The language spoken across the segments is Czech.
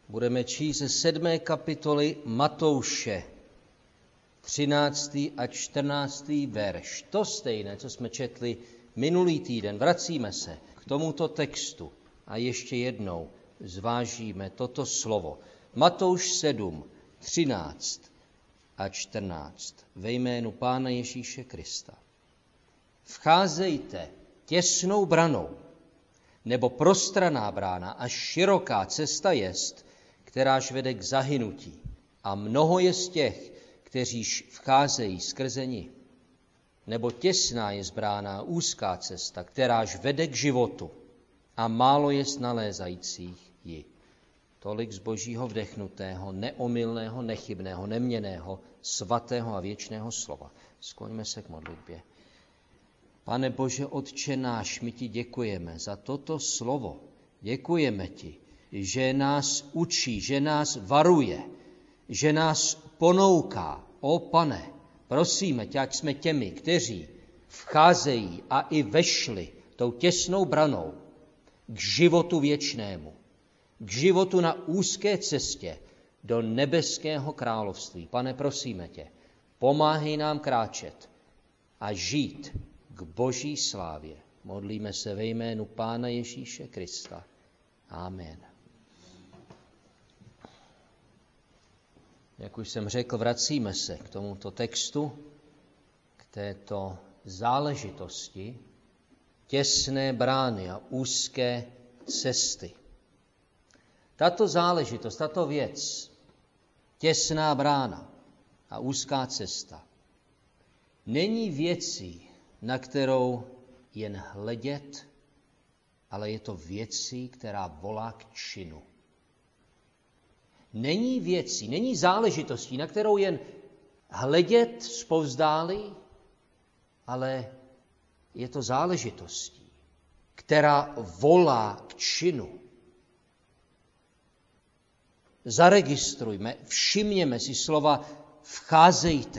Budeme číst ze 7. kapitoly Matouše, 13. a 14. verš. To stejné, co jsme četli minulý týden. Vracíme se k tomuto textu a ještě jednou zvážíme toto slovo. Matouš 7, 13 a 14. Ve jménu Pána Ježíše Krista. Vcházejte těsnou branou, nebo prostranná brána a široká cesta jest, kteráž vede k zahynutí. A mnoho je z těch, kteříž vcházejí skrze ní. Nebo těsná je brána a úzká cesta, kteráž vede k životu. A málo je nalézajících ji. Tolik z Božího vdechnutého, neomylného, nechybného, neměnného, svatého a věčného slova. Skloňme se k modlitbě. Pane Bože, Otče náš, my ti děkujeme za toto slovo. Děkujeme ti, že nás učí, že nás varuje, že nás ponouká. O Pane, prosíme tě, ať jsme těmi, kteří vcházejí a i vešli tou těsnou branou k životu věčnému, k životu na úzké cestě do nebeského království. Pane, prosíme tě, pomáhej nám kráčet a žít k Boží slávě. Modlíme se ve jménu Pána Ježíše Krista. Amen. Jak už jsem řekl, vracíme se k tomuto textu, k této záležitosti těsné brány a úzké cesty. Tato záležitost, tato věc, těsná brána a úzká cesta, není věcí, na kterou jen hledět, ale je to věcí, která volá k činu. Není věcí, není záležitostí, na kterou jen hledět zpovzdálí, ale je to záležitostí, která volá k činu. Zaregistrujme, všimněme si slova vcházejte,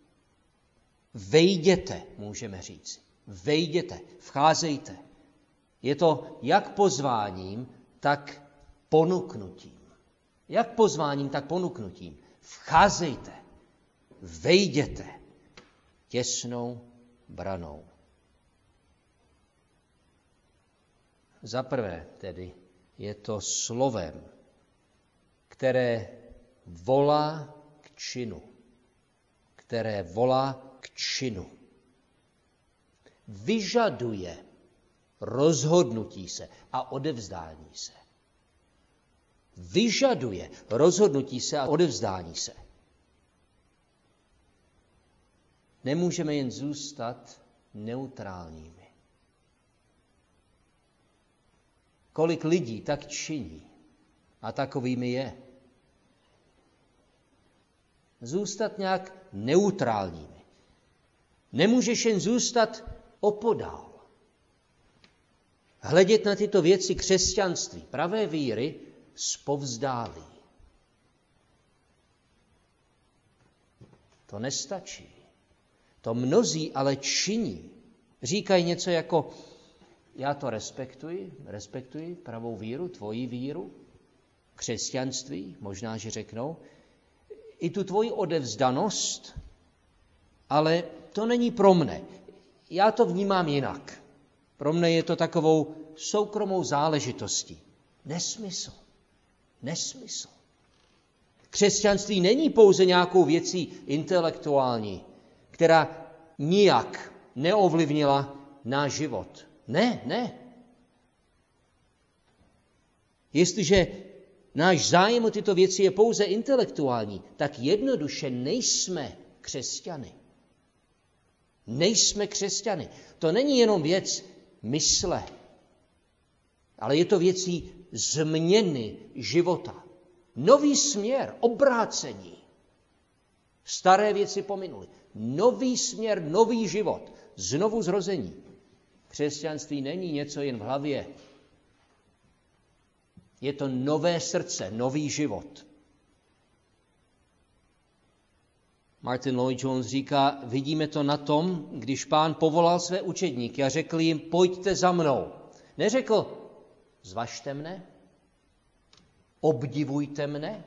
vejděte, můžeme říct. Vejděte, vcházejte. Je to jak pozváním, tak ponuknutím. Jak pozváním, tak ponuknutím. Vcházejte, vejděte těsnou branou. Za prvé tedy je to slovem, které volá k činu. Které volá k činu. Vyžaduje rozhodnutí se a odevzdání se. Vyžaduje rozhodnutí se a odevzdání se. Nemůžeme jen zůstat neutrálními. Kolik lidí tak činí a takovými je. Zůstat nějak neutrálními. Nemůžeš jen zůstat opodál. Hledět na tyto věci křesťanství, pravé víry, zpovzdálí. To nestačí. To mnozí ale činí. Říkají něco jako, já to respektuji pravou víru, tvoji víru, křesťanství, možná, že řeknou, i tu tvoji odevzdanost, ale to není pro mne. Já to vnímám jinak. Pro mne je to takovou soukromou záležitostí. Nesmysl. Nesmysl. Křesťanství není pouze nějakou věcí intelektuální, která nijak neovlivnila náš život. Ne. Jestliže náš zájem o tyto věci je pouze intelektuální, tak jednoduše nejsme křesťany. Nejsme křesťany. To není jenom věc mysle, ale je to věcí změny života. Nový směr, obrácení. Staré věci pominuly. Nový směr, nový život, znovu zrození. Křesťanství není něco jen v hlavě. Je to nové srdce, nový život. Martin Lloyd-Jones říká, vidíme to na tom, když Pán povolal své učedníky a řekl jim, pojďte za mnou. Neřekl, zvažte mne, obdivujte mne,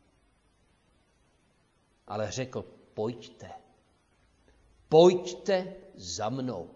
ale řekl, pojďte za mnou.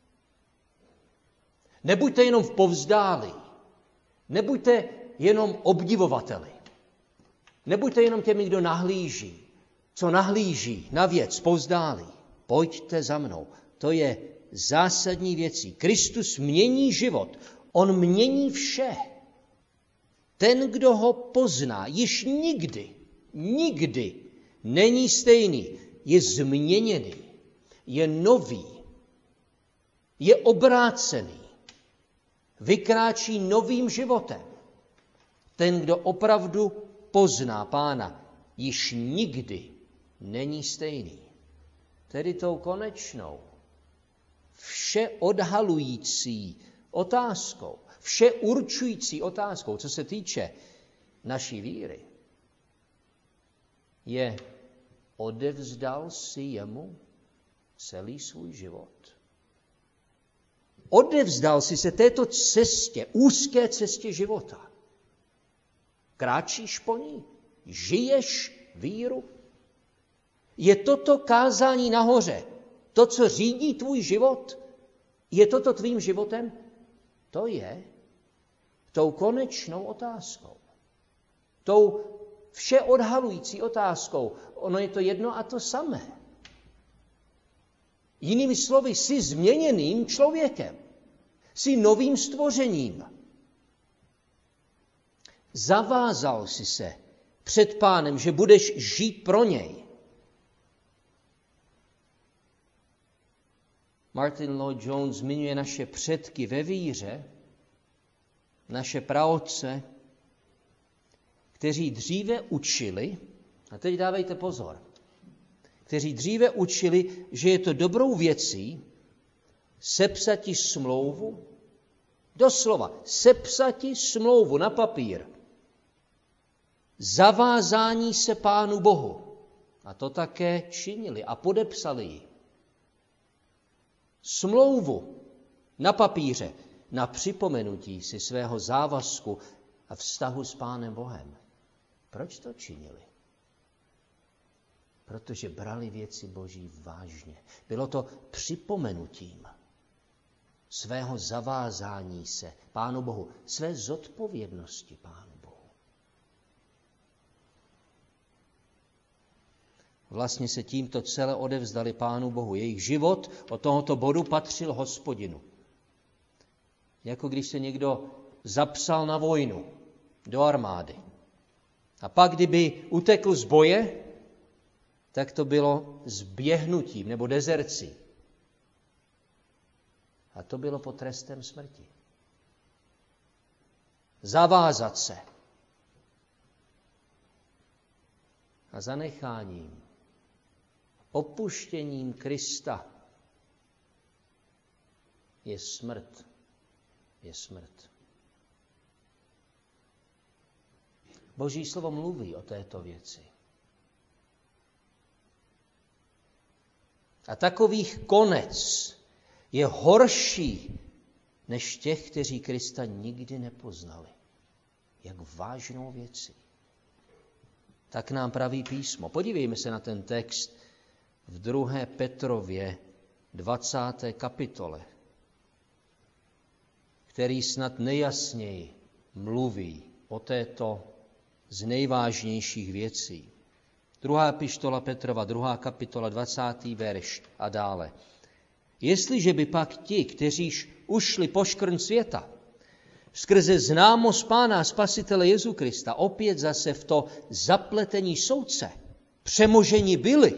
Nebuďte jenom v povzdálí, nebuďte jenom obdivovateli, nebuďte jenom těmi, kdo nahlíží na věc povzdálí. Pojďte za mnou. To je zásadní věcí. Kristus mění život. On mění vše. Ten, kdo ho pozná, již nikdy není stejný. Je změněný, je nový, je obrácený, vykráčí novým životem. Ten, kdo opravdu pozná Pána, již nikdy není stejný. Tedy tou konečnou, vše odhalující otázkou, vše určující otázkou, co se týče naší víry, je: odevzdal si jemu celý svůj život? Odevzdal si se této cestě, úzké cestě života? Kráčíš po ní? Žiješ víru? Je toto kázání nahoře, to, co řídí tvůj život? Je toto tvým životem? To je tou konečnou otázkou. Tou vše odhalující otázkou. Ono je to jedno a to samé. Jinými slovy, jsi změněným člověkem. Jsi novým stvořením. Zavázal jsi se před Pánem, že budeš žít pro něj. Martin Lloyd-Jones zmiňuje naše předky ve víře, naše praotce, kteří dříve učili, a teď dávejte pozor, kteří dříve učili, že je to dobrou věcí sepsati smlouvu, doslova sepsati smlouvu na papír, zavázání se Pánu Bohu. A to také činili a podepsali ji. Smlouvu na papíře, na připomenutí si svého závazku a vztahu s Pánem Bohem. Proč to činili? Protože brali věci Boží vážně. Bylo to připomenutím svého zavázání se Pánu Bohu, své zodpovědnosti Pánu Bohu. Vlastně se tímto celé odevzdali Pánu Bohu. Jejich život od tohoto bodu patřil Hospodinu. Jako když se někdo zapsal na vojnu do armády. A pak, kdyby utekl z boje, tak to bylo zběhnutím nebo dezercí. A to bylo pod trestem smrti. Zavázat se a zanecháním, opuštěním Krista je smrt. Je smrt. Boží slovo mluví o této věci. A takových konec je horší než těch, kteří Krista nikdy nepoznali. Jak vážnou věcí. Tak nám praví písmo. Podívejme se na ten text v 2. Petrově 20. kapitole, který snad nejjasněji mluví o této z nejvážnějších věcí. 2. epištola Petrova, 2. kapitola, 20. verš a dále. Jestliže by pak ti, kteříž ušli poškvrn světa, skrze známost Pána a Spasitele Jezu Krista, opět zase v to zapletení soudce, přemoženi byli,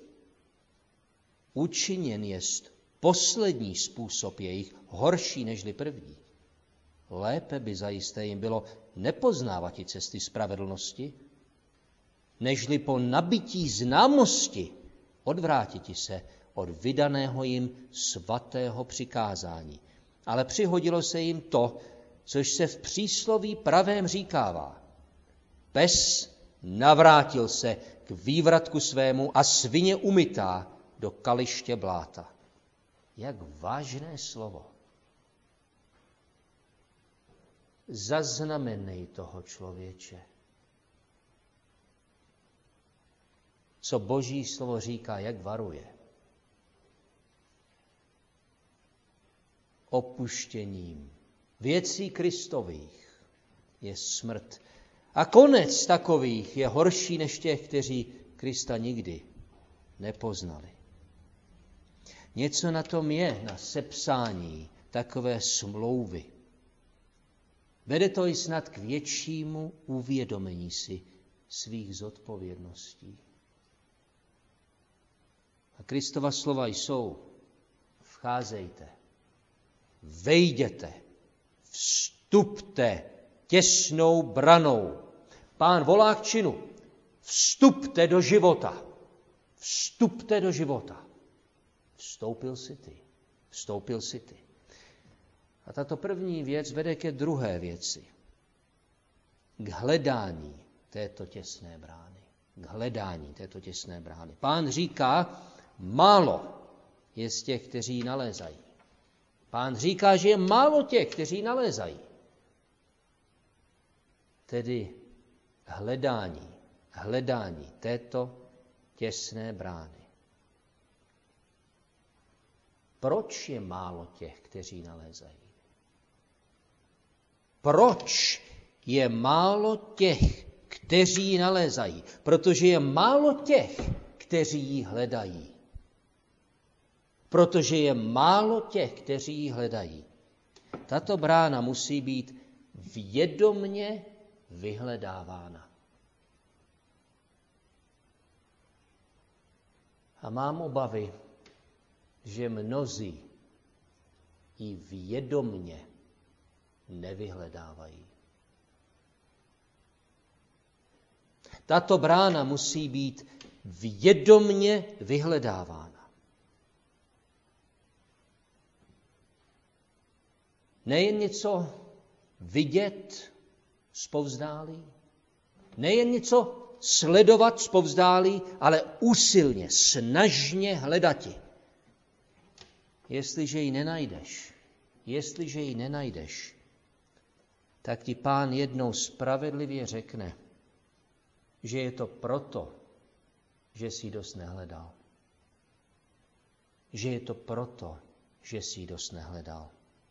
učiněn jest poslední způsob jejich horší nežli první. Lépe by zajisté jim bylo nepoznávati cesty spravedlnosti, nežli po nabití známosti odvrátiti se od vydaného jim svatého přikázání. Ale přihodilo se jim to, což se v přísloví pravém říkává. Pes navrátil se k vývratku svému a svině umytá do kaliště bláta. Jak vážné slovo. Zaznamenej toho, člověče. co Boží slovo říká, jak varuje. Opuštěním věcí Kristových je smrt. A konec takových je horší než těch, kteří Krista nikdy nepoznali. Něco na tom je, na sepsání takové smlouvy. Vede to i snad k většímu uvědomení si svých zodpovědností. A Kristova slova jsou: vcházejte, vejděte, vstupte těsnou branou. Pán volá k činu. Vstupte do života. Vstupte do života. Vstoupil jsi ty. Vstoupil jsi ty. A tato první věc vede ke druhé věci. K hledání této těsné brány. K hledání této těsné brány. Pán říká, málo je z těch, kteří ji nalézají. Pán říká, že je málo těch, kteří nalézají. Tedy hledání této těsné brány. Proč je málo těch, kteří nalézají? Proč je málo těch, kteří ji nalézají? Protože je málo těch, kteří ji hledají. Protože je málo těch, kteří ji hledají. Tato brána musí být vědomně vyhledávána. A mám obavy, že mnozí ji vědomně nevyhledávají. Tato brána musí být vědomně vyhledávána. Nejen něco vidět zpovzdálí, nejen něco sledovat zpovzdálí, ale úsilně, snažně hledati. Jestliže ji nenajdeš, tak ti Pán jednou spravedlivě řekne, že je to proto, že jsi ji dost nehledal. Že je to proto, že jsi ji dost nehledal.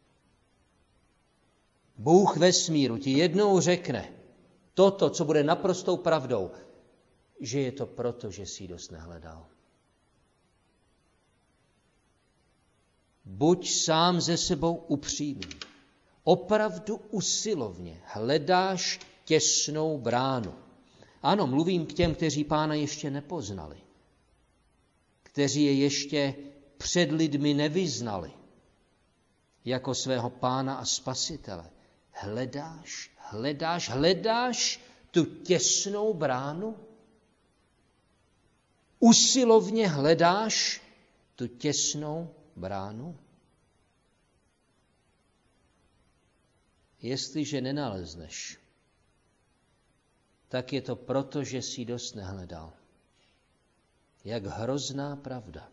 Bůh vesmíru ti jednou řekne toto, co bude naprostou pravdou, že je to proto, že jsi ji dost nehledal. Buď sám ze sebou upřímný. Opravdu usilovně hledáš těsnou bránu. Ano, mluvím k těm, kteří Pána ještě nepoznali, kteří je ještě před lidmi nevyznali jako svého Pána a Spasitele. Hledáš tu těsnou bránu? Usilovně hledáš tu těsnou bránu? Jestliže nenalezneš, tak je to proto, že jsi dost nehledal. Jak hrozná pravda.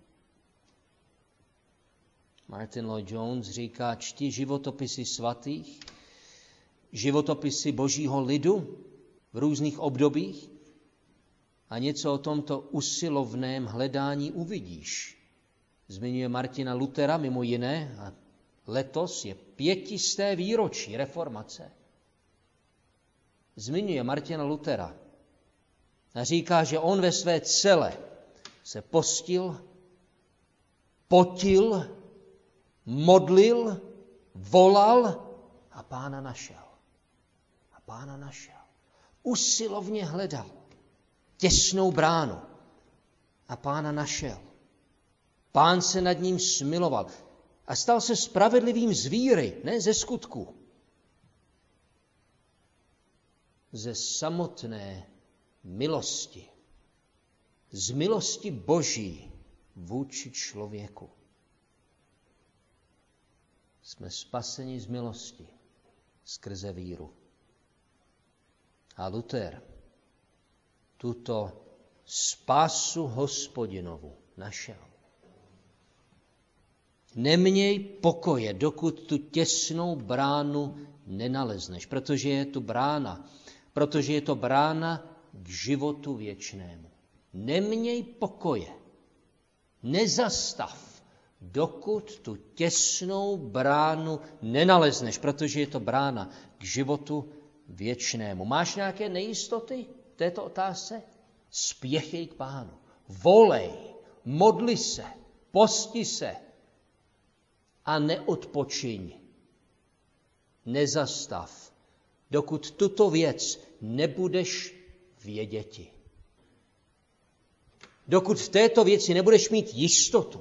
Martin Lloyd-Jones říká, čti životopisy svatých, životopisy Božího lidu v různých obdobích a něco o tomto usilovném hledání uvidíš. Zmiňuje Martina Luthera mimo jiné a letos je 500. výročí reformace. Zmiňuje Martina Luthera a říká, že on ve své cele se postil, potil, modlil, volal a Pána našel. Usilovně hledal těsnou bránu a Pána našel. Pán se nad ním smiloval a stal se spravedlivým z víry, ne ze skutku. Ze samotné milosti. Z milosti Boží vůči člověku. Jsme spaseni z milosti skrze víru. A Luther tuto spásu Hospodinovu našel. Neměj pokoje, dokud tu těsnou bránu nenalezneš, protože je to brána k životu věčnému. neměj pokoje, nezastav, dokud tu těsnou bránu nenalezneš, protože je to brána k životu věčnému. Máš nějaké nejistoty v této otázce? Spěchej k Pánu, volej, modli se, posti se a neodpočiň. Nezastav, dokud tuto věc nebudeš věděti. Dokud v této věci nebudeš mít jistotu.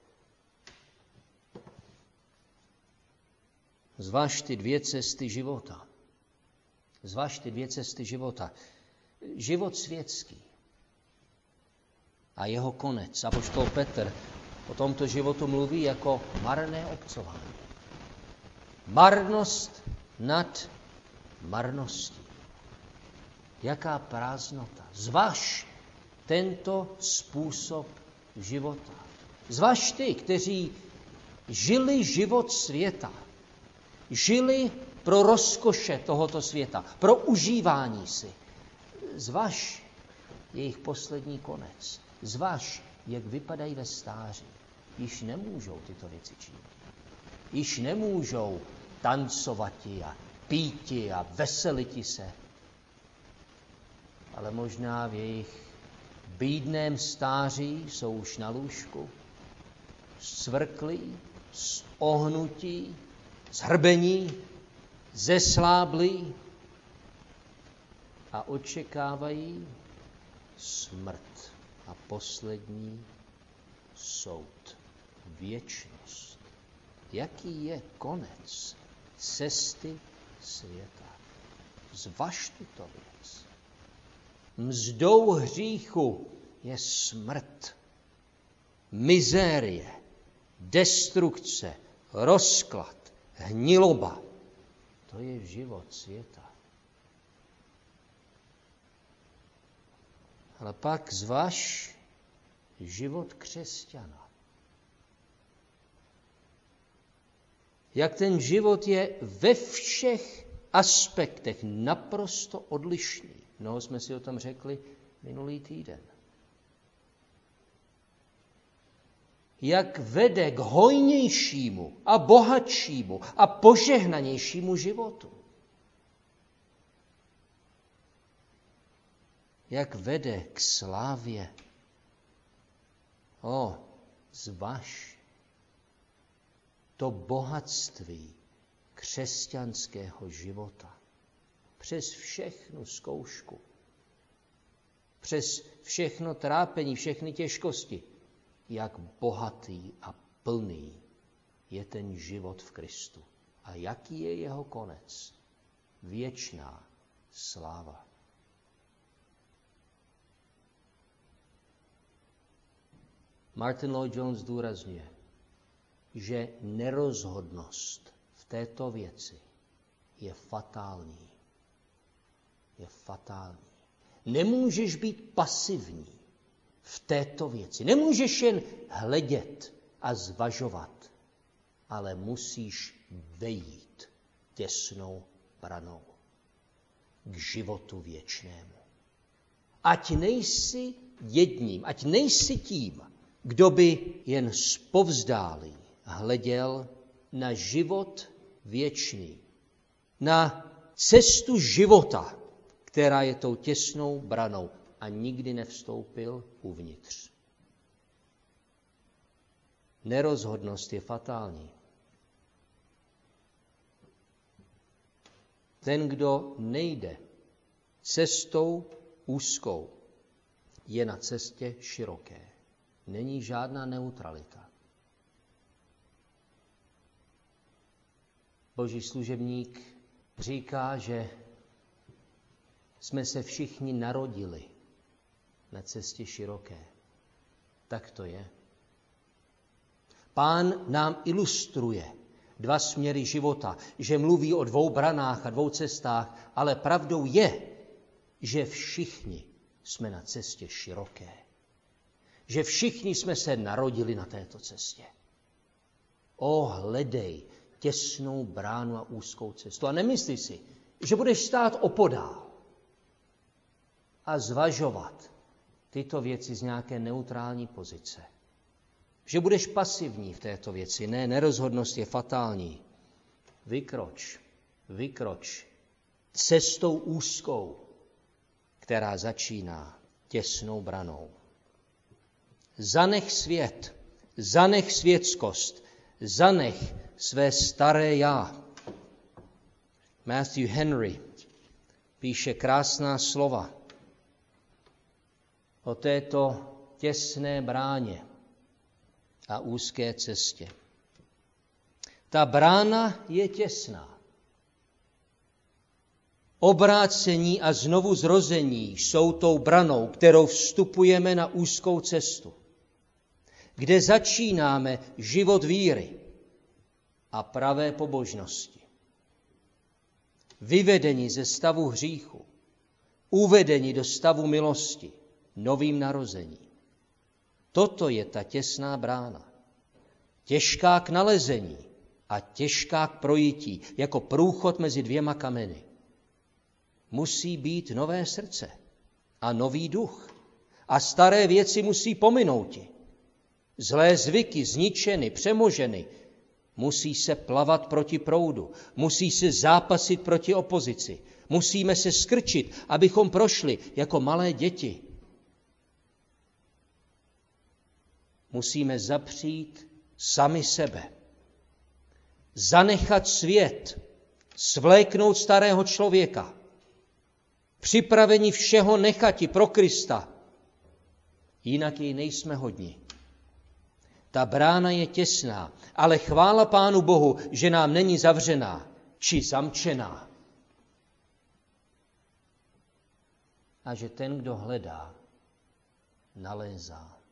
Zvaž ty dvě cesty života. Zvaž ty dvě cesty života. Život světský a jeho konec. Apoštol Petr o tomto životu mluví jako marné obcování. Marnost nad marností. Jaká prázdnota. Zvaž tento způsob života. Zvaž ty, kteří žili život světa. Žili pro rozkoše tohoto světa, pro užívání si. Zvaž jejich poslední konec. Zvaž, jak vypadají ve stáří. Již nemůžou tyto věci činit. Již nemůžou tancovati a píti a veseliti se. Ale možná v jejich bídném stáří jsou už na lůžku, zcvrklí, ohnutí, zhrbení, zesláblí a očekávají smrt a poslední soud, věčnost. Jaký je konec cesty světa? Zvaž tuto věc. Mzdou hříchu je smrt, mizérie, destrukce, rozklad, hniloba. To je život světa. Ale pak zvaž život křesťana. Jak ten život je ve všech aspektech naprosto odlišný. Mnoho jsme si o tom řekli minulý týden. Jak vede k hojnějšímu a bohatšímu a požehnanějšímu životu. Jak vede k slávě. Zvaž to bohatství křesťanského života. Přes všechnu zkoušku, přes všechno trápení, všechny těžkosti, jak bohatý a plný je ten život v Kristu. A jaký je jeho konec? Věčná sláva. Martin Lloyd-Jones zdůrazňuje, že nerozhodnost v této věci je fatální. Je fatální. Nemůžeš být pasivní v této věci. Nemůžeš jen hledět a zvažovat, ale musíš vejít těsnou branou k životu věčnému. Ať nejsi jedním, ať nejsi tím, kdo by jen zpovzdálí hleděl na život věčný, na cestu života, která je tou těsnou branou a nikdy nevstoupil uvnitř. Nerozhodnost je fatální. Ten, kdo nejde cestou úzkou, je na cestě široké. Není žádná neutralita. Boží služebník říká, že jsme se všichni narodili na cestě široké. Tak to je. Pán nám ilustruje dva směry života, že mluví o dvou branách a dvou cestách, ale pravdou je, že všichni jsme na cestě široké. Že všichni jsme se narodili na této cestě. Hledej těsnou bránu a úzkou cestu. A nemyslí si, že budeš stát opodál a zvažovat tyto věci z nějaké neutrální pozice. Že budeš pasivní v této věci. Ne, nerozhodnost je fatální. Vykroč cestou úzkou, která začíná těsnou branou. Zanech svět, zanech světskost, zanech své staré já. Matthew Henry píše krásná slova o této těsné bráně a úzké cestě. Ta brána je těsná. Obrácení a znovu zrození jsou tou branou, kterou vstupujeme na úzkou cestu, kde začínáme život víry a pravé pobožnosti. Vyvedení ze stavu hříchu, uvedení do stavu milosti, novým narozením. Toto je ta těsná brána. Těžká k nalezení a těžká k projití, jako průchod mezi dvěma kameny. Musí být nové srdce a nový duch. A staré věci musí pominouti. Zlé zvyky zničeny, přemoženy. Musí se plavat proti proudu. Musí se zápasit proti opozici. Musíme se skrčit, abychom prošli jako malé děti. Musíme zapřít sami sebe. Zanechat svět, svléknout starého člověka. Připraveni všeho nechati pro Krista. Jinak jej nejsme hodni. Ta brána je těsná, ale chvála Pánu Bohu, že nám není zavřená či zamčená. A že ten, kdo hledá, nalézá.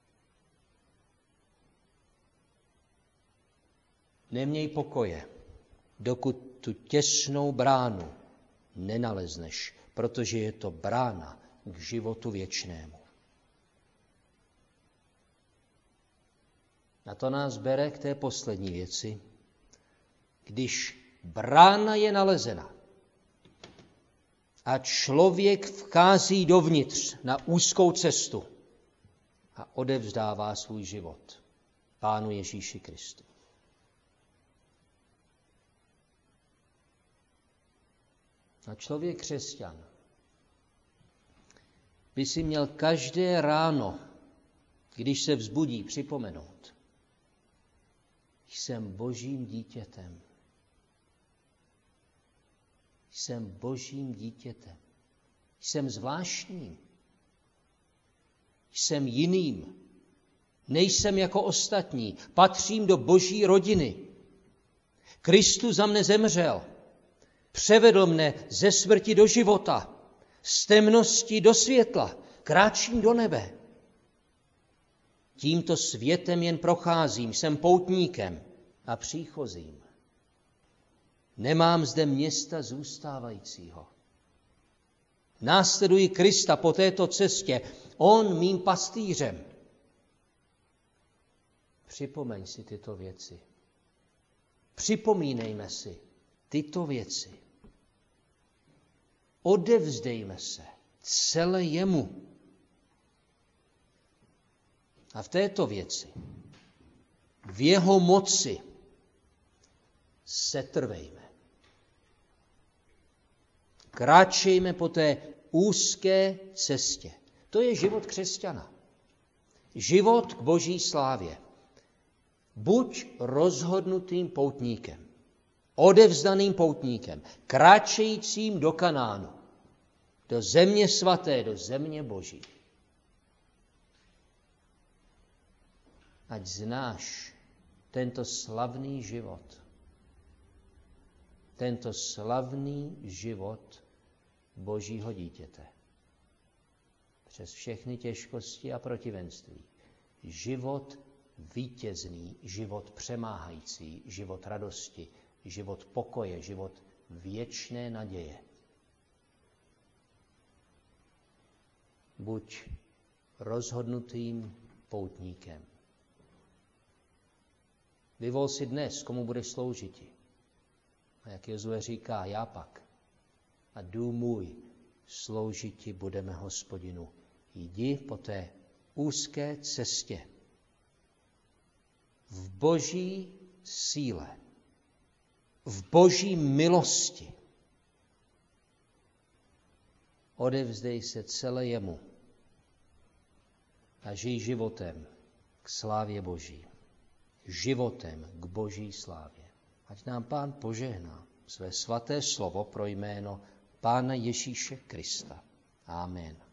Neměj pokoje, dokud tu těsnou bránu nenalezneš, protože je to brána k životu věčnému. A to nás bere k té poslední věci. Když brána je nalezena a člověk vchází dovnitř na úzkou cestu a odevzdává svůj život Pánu Ježíši Kristu. A člověk křesťan by si měl každé ráno, když se vzbudí, připomenout: jsem Božím dítětem. Jsem Božím dítětem. Jsem zvláštním. Jsem jiným. Nejsem jako ostatní. Patřím do Boží rodiny. Kristus za mne zemřel. Převedl mne ze smrti do života. Z temnosti do světla. Kráčím do nebe. Tímto světem jen procházím, jsem poutníkem a příchozím. Nemám zde města zůstávajícího. Následuji Krista po této cestě, on mým pastýřem. Připomeň si tyto věci. Připomínejme si tyto věci. Odevzdejme se celé jemu. A v této věci, v jeho moci, setrvejme. Kráčejme po té úzké cestě. To je život křesťana. Život k Boží slávě. Buď rozhodnutým poutníkem, odevzdaným poutníkem, kráčejícím do Kanánu, do země svaté, do země Boží. Ať znáš tento slavný život. Tento slavný život Božího dítěte. Přes všechny těžkosti a protivenství. Život vítězný, život přemáhající, život radosti, život pokoje, život věčné naděje. Buď rozhodnutým poutníkem. Vyvol si dnes, komu budeš sloužiti. A jak Jozue říká, já pak a dům můj sloužiti budeme Hospodinu Jdi po té úzké cestě v Boží síle, v Boží milosti. Odevzdej se celé jemu a žij životem k slávě Boží. Životem k Boží slávě. Ať nám Pán požehná své svaté slovo pro jméno Pána Ježíše Krista. Amen.